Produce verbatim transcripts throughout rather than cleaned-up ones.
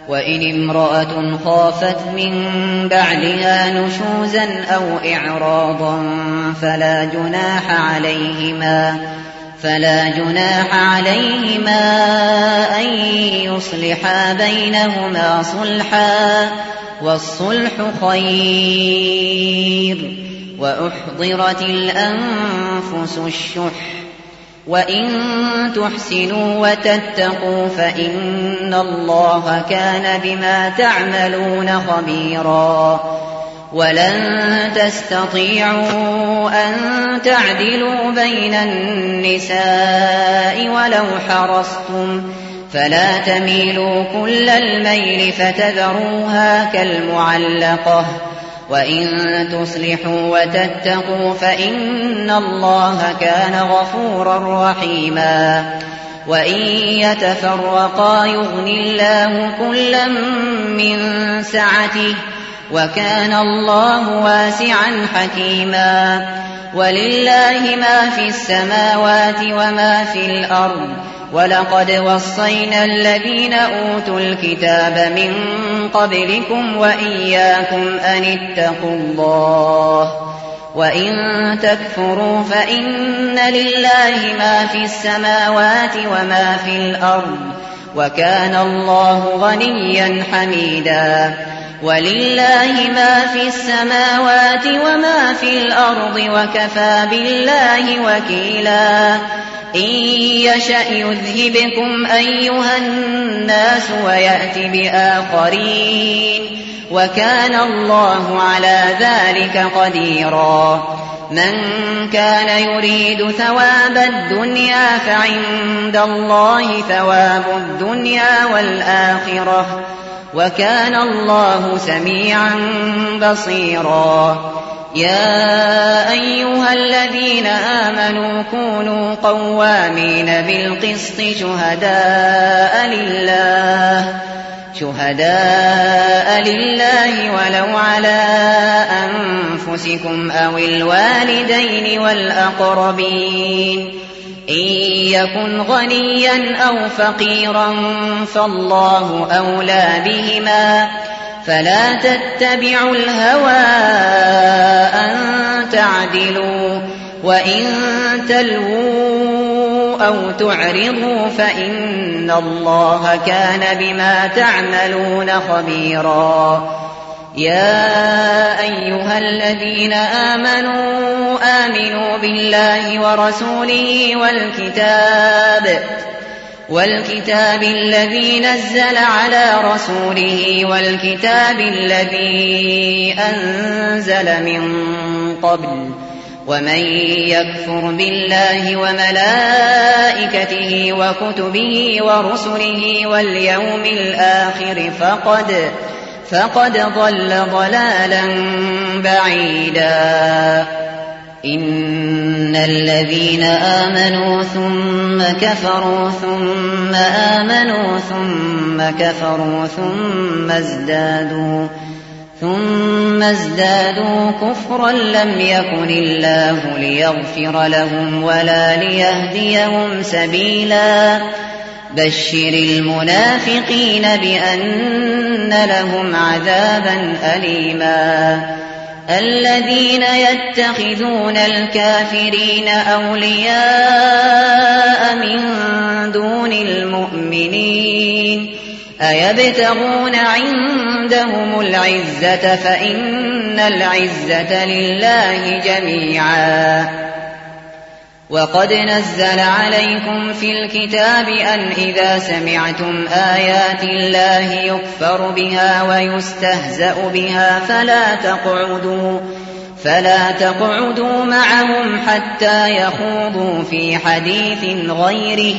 وإن امرأة خافت من بعلها نشوزا أو إعراضا فلا جناح عليهما فلا جناح عليهما أن يصلحا بينهما صلحا والصلح خير. وأحضرت الأنفس الشح وإن تحسنوا وتتقوا فإن الله كان بما تعملون خبيرا. ولن تستطيعوا أن تعدلوا بين النساء ولو حرصتم فلا تميلوا كل الميل فتذروها كالمعلقة. وإن تصلحوا وتتقوا فإن الله كان غفورا رحيما. وإن يتفرقا يغن الله كلا من سعته وكان الله واسعا حكيما. ولله ما في السماوات وما في الأرض ولقد وصينا الذين أوتوا الكتاب من قبلكم وإياكم أن اتقوا الله. وإن تكفروا فإن لله ما في السماوات وما في الأرض وكان الله غنيا حميدا. ولله ما في السماوات وما في الأرض وكفى بالله وكيلا. إن يشأ يذهبكم أيها الناس ويأت بآخرين وكان الله على ذلك قديرا. من كان يريد ثواب الدنيا فعند الله ثواب الدنيا والآخرة وكان الله سميعا بصيرا. يا أيها الذين آمنوا كونوا قوامين بالقسط شهداء لله شهداء لله ولو على أنفسكم أو الوالدين والأقربين. إن يكن غنيا أو فقيرا فالله أولى بهما فلا تتبعوا الهوى أن تعدلوا وإن تلووا أو تعرضوا فإن الله كان بما تعملون خبيرا. يا أيها الذين آمنوا آمنوا بالله ورسوله والكتاب والكتاب الذي نزل على رسوله والكتاب الذي أنزل من قبل. ومن يكفر بالله وملائكته وكتبه ورسله واليوم الآخر فقد فقد ضل ضلالا بعيدا. إن الذين آمنوا ثم كفروا ثم آمنوا ثم كفروا ثم ازدادوا ثم ازدادوا كفرا لم يكن الله ليغفر لهم ولا ليهديهم سبيلا. بشر المنافقين بأن لهم عذابا أليما. الذين يتخذون الكافرين أولياء من دون المؤمنين أيبتغون عندهم العزة فإن العزة لله جميعا. وقد نزل عليكم في الكتاب أن إذا سمعتم آيات الله يكفر بها ويستهزأ بها فلا تقعدوا فلا تقعدوا معهم حتى يخوضوا في حديث غيره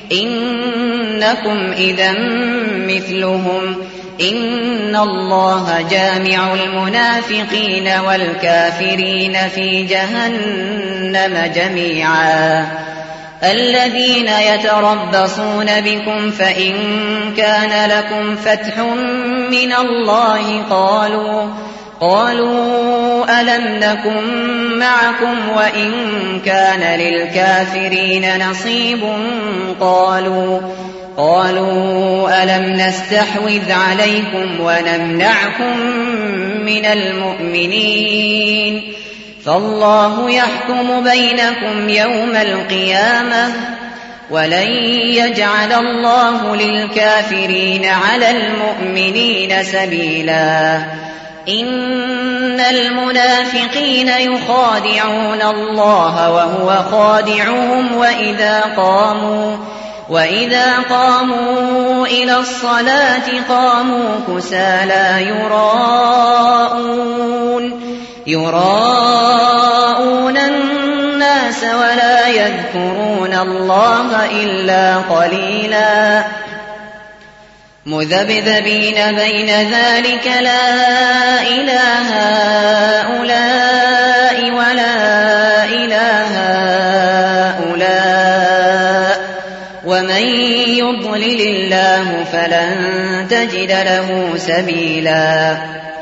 إنكم إذا مثلهم إن الله جامع المنافقين والكافرين في جهنم جميعا. الذين يتربصون بكم فإن كان لكم فتح من الله قالوا قالوا ألم نكن معكم وإن كان للكافرين نصيب قالوا قالوا ألم نستحوذ عليكم ونمنعكم من المؤمنين فالله يحكم بينكم يوم القيامة ولن يجعل الله للكافرين على المؤمنين سبيلا إن المنافقين يخادعون الله وهو خادعهم وإذا قاموا وإذا قاموا إلى الصلاة قاموا كسالى يراءون يراءون الناس ولا يذكرون الله إلا قليلا مذبذبين بين ذلك لا إله هؤلاء ولا إله هؤلاء ومن يضلل الله فلن تجد له سبيلا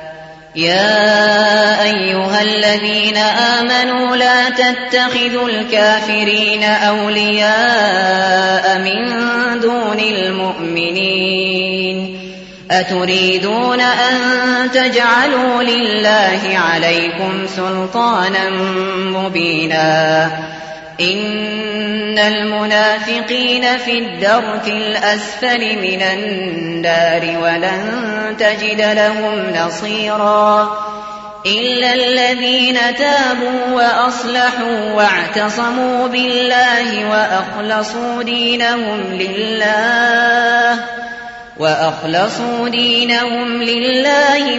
يا أيها الذين آمنوا لا تتخذوا الكافرين أولياء من دون المؤمنين أتريدون أن تجعلوا لله عليكم سلطانا مبينا إن المنافقين في الدرك الأسفل من النار ولن تجد لهم نصيرا إلا الذين تابوا وأصلحوا واعتصموا بالله وأخلصوا دينهم لله وأخلصوا دينهم لله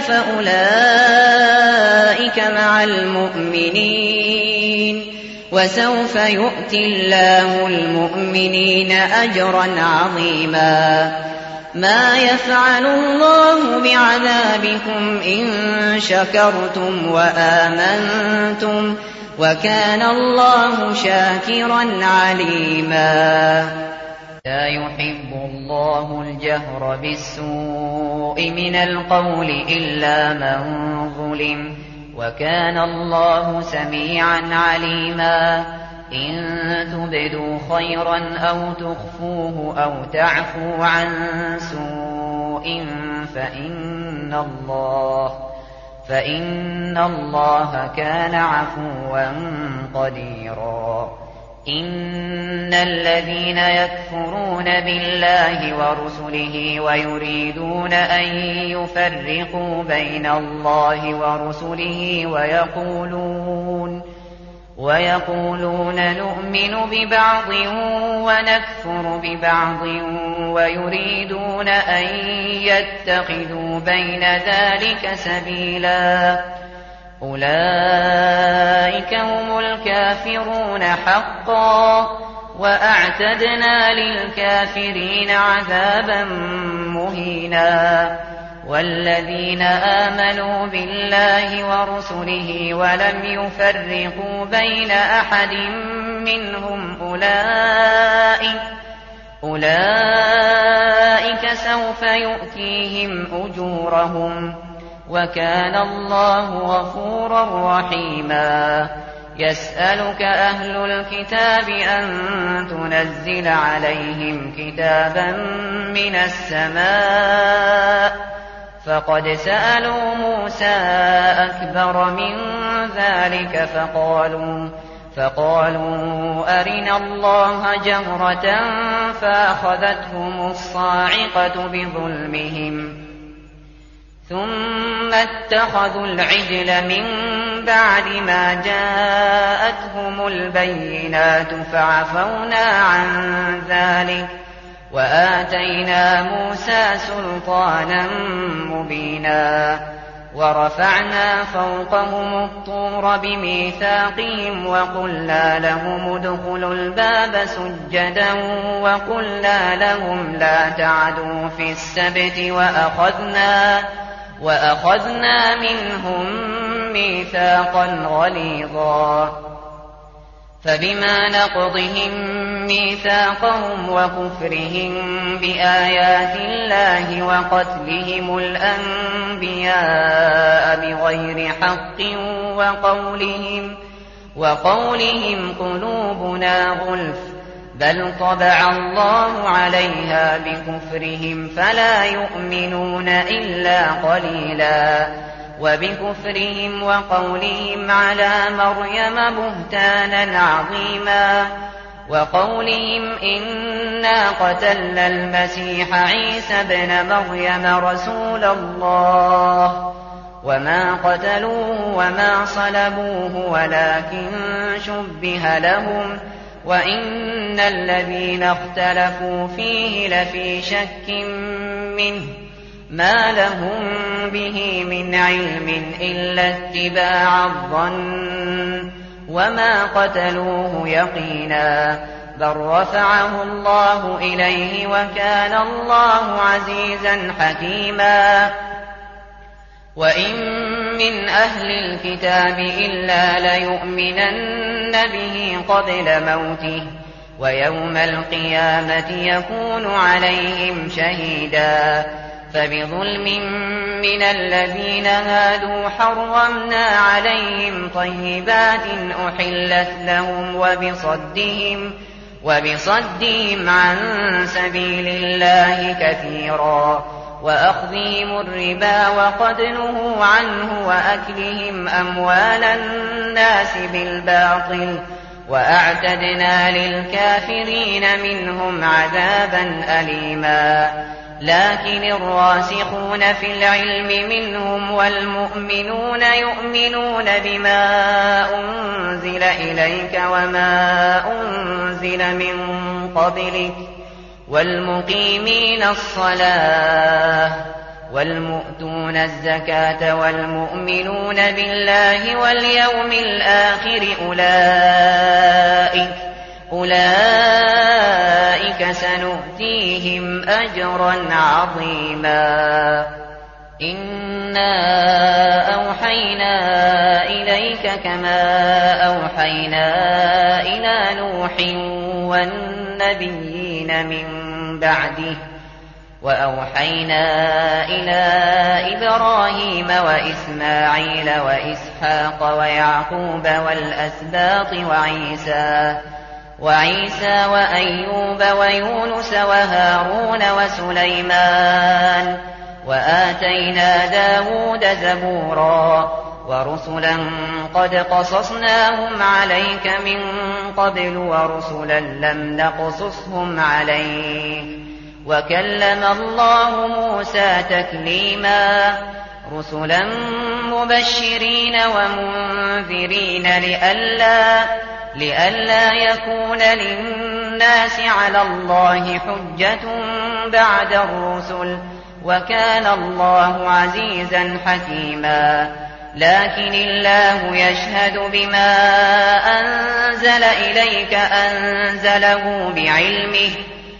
فأولئك مع المؤمنين وسوف يؤتي الله المؤمنين أجرا عظيما ما يفعل الله بعذابكم إن شكرتم وآمنتم وكان الله شاكرا عليما لا يحب الله الجهر بالسوء من القول إلا من ظلم وكان الله سميعا عليما إن تبدوا خيرا أو تخفوه أو تعفوا عن سوء فإن الله فإن الله كان عفوا قديرا إن الذين يكفرون بالله ورسله ويريدون أن يفرقوا بين الله ورسله ويقولون ويقولون نؤمن ببعض ونكفر ببعض ويريدون أن يتخذوا بين ذلك سبيلا أولئك هم الكافرون حقا وأعتدنا للكافرين عذابا مهينا والذين آمنوا بالله ورسله ولم يفرقوا بين أحد منهم أولئك أولئك سوف يؤتيهم أجورهم وكان الله غفورا رحيما يسألك أهل الكتاب أن تنزل عليهم كتابا من السماء فقد سألوا موسى أكبر من ذلك فقالوا فقالوا أرنا الله جهرة فأخذتهم الصاعقة بظلمهم ثم اتخذوا العجل من بعد ما جاءتهم البينات فعفونا عن ذلك وآتينا موسى سلطانا مبينا ورفعنا فوقهم الطور بميثاقهم وقلنا لهم ادخلوا الباب سجدا وقلنا لهم لا تعدوا في السبت وأخذنا وأخذنا منهم ميثاقا غليظا فبما نقضهم ميثاقهم وكفرهم بآيات الله وقتلهم الأنبياء بغير حق وقولهم وقولهم قلوبنا غلف بل طبع الله عليها بكفرهم فلا يؤمنون إلا قليلا وبكفرهم وقولهم على مريم بهتانا عظيما وقولهم إنا قتلنا المسيح عيسى ابن مريم رسول الله وما قتلوه وما صلبوه ولكن شبه لهم وإن الذين اختلفوا فيه لفي شك منه ما لهم به من علم إلا اتباع الظن وما قتلوه يقينا بل رفعه الله إليه وكان الله عزيزا حكيما وإن من أهل الكتاب إلا ليؤمنن به قبل موته ويوم القيامة يكون عليهم شهيدا فبظلم من الذين هادوا حرمنا عليهم طيبات أحلت لهم وبصدهم, وبصدهم عن سبيل الله كثيرا وأخذهم الربا وقد نهوا عنه وأكلهم أموال الناس بالباطل وأعتدنا للكافرين منهم عذابا أليما لكن الراسخون في العلم منهم والمؤمنون يؤمنون بما أنزل إليك وما أنزل من قبلك والمقيمين الصلاة والمؤتون الزكاة والمؤمنون بالله واليوم الآخر أولئك أولئك سنؤتيهم أجرا عظيما إنا أوحينا إليك كما أوحينا إلى نوح والنبيين من بعده وأوحينا إلى إبراهيم وإسماعيل وإسحاق ويعقوب والأسباط وعيسى وعيسى وأيوب ويونس وهارون وسليمان وآتينا داود زبورا ورسلا قد قصصناهم عليك من قبل ورسلا لم نقصصهم عليك وكلم الله موسى تكليما رسلا مبشرين ومنذرين لئلا لئلا يكون للناس على الله حجة بعد الرسل وكان الله عزيزا حكيما لكن الله يشهد بما أنزل إليك أنزله بعلمه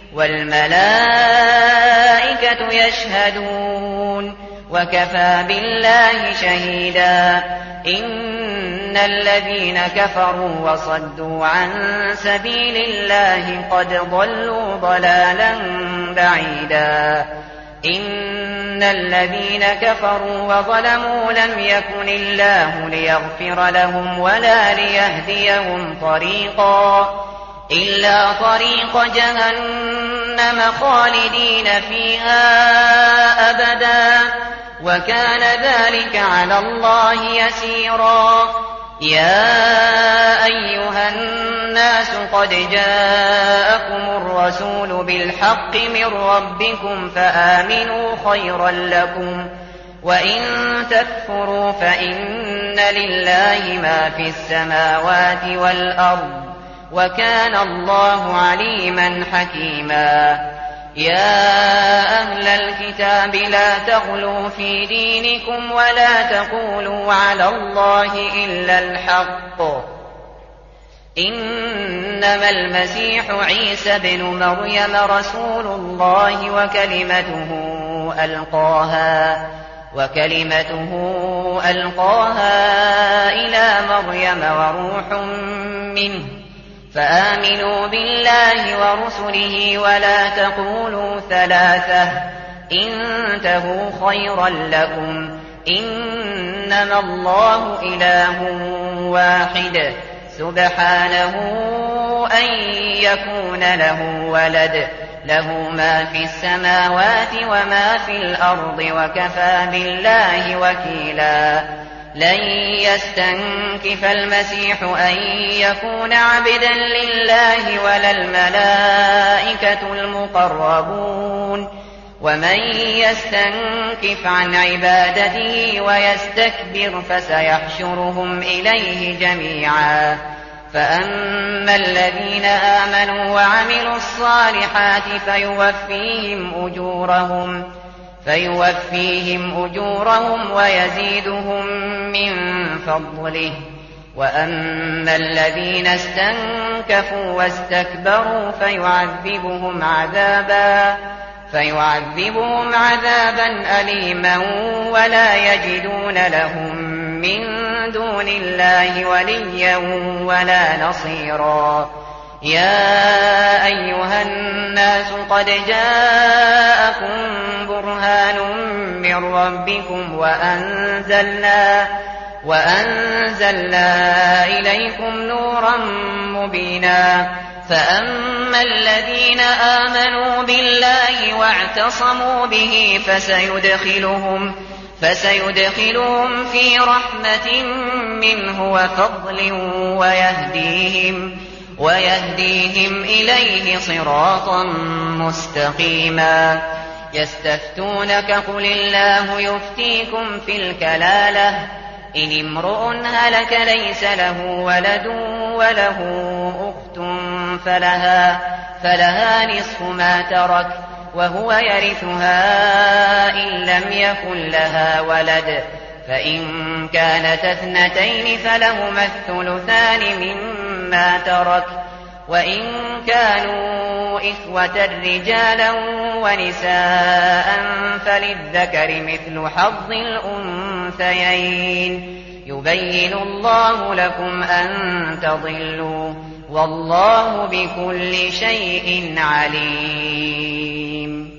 والملائكة يشهدون وكفى بالله شهيدا إن الذين كفروا وصدوا عن سبيل الله قد ضلوا ضلالا بعيدا إن الذين كفروا وظلموا لم يكن الله ليغفر لهم ولا ليهديهم طريقا إلا طريق جهنم خالدين فيها أبدا وكان ذلك على الله يسيرا يا أيها الناس قد جاءكم الرسول بالحق من ربكم فآمنوا خيرا لكم وإن تكفروا فإن لله ما في السماوات والأرض وكان الله عليما حكيما يا أهل الكتاب لا تغلوا في دينكم ولا تقولوا على الله إلا الحق إنما المسيح عيسى بن مريم رسول الله وكلمته ألقاها وكلمته ألقاها إلى مريم وروح منه فآمنوا بالله ورسله ولا تقولوا ثلاثة انتهوا خيرا لكم إنما الله إله واحد سبحانه أن يكون له ولد له ما في السماوات وما في الأرض وكفى بالله وكيلا لن يستنكف المسيح أن يكون عبدا لله ولا الملائكة المقربون ومن يستنكف عن عبادته ويستكبر فسيحشرهم إليه جميعا فأما الذين آمنوا وعملوا الصالحات فيوفيهم أجورهم فيوفيهم أجورهم ويزيدهم من فضله وأما الذين استنكفوا واستكبروا فيعذبهم عذابا فيعذبهم عذابا أليما ولا يجدون لهم من دون الله وليا ولا نصيرا يا أيها الناس قد جاءكم برهان من ربكم وأنزلنا وأنزلنا إليكم نورا مبينا فأما الذين آمنوا بالله واعتصموا به فسيدخلهم فسيدخلهم في رحمة منه وفضل ويهديهم ويهديهم إليه صراطا مستقيما يستفتونك قل الله يفتيكم في الكلالة إن امرؤ هلك ليس له ولد وله أخت فلها, فلها نصف ما ترك وهو يرثها إن لم يكن لها ولد فإن كانت اثنتين فلهما الثلثان مما ترك وإن كانوا إخوة رجالا ونساء فللذكر مثل حظ الأنثيين يبين الله لكم أن تضلوا والله بكل شيء عليم.